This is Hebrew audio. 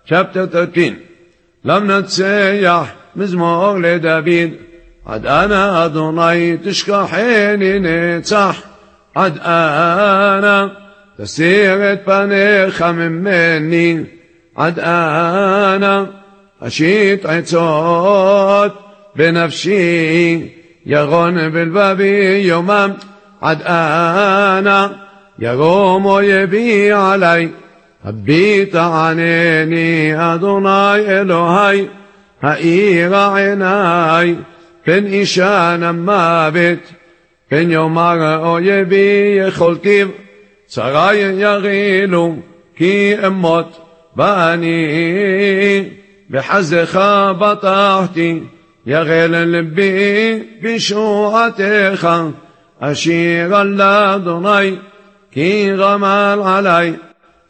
chapter 13. למנצח מזמור לדוד, עד אנה אדוני תשכחני נצח, עד אנה תסיר את פניך ממני, עד אנה אשית עצות בנפשי, ירון בלבבי יומם, עד אנה ירום אויבי עלי, הביט ענני אדוני אלוהי, האירה עיני פן אישן המוות, פן יאמר אויבי יכולתיו, צרי ירעילו כי אמות, ואני בחסדך בטחתי, ירל לבי בישועתך, אשיר על אדוני כי רמל עלי.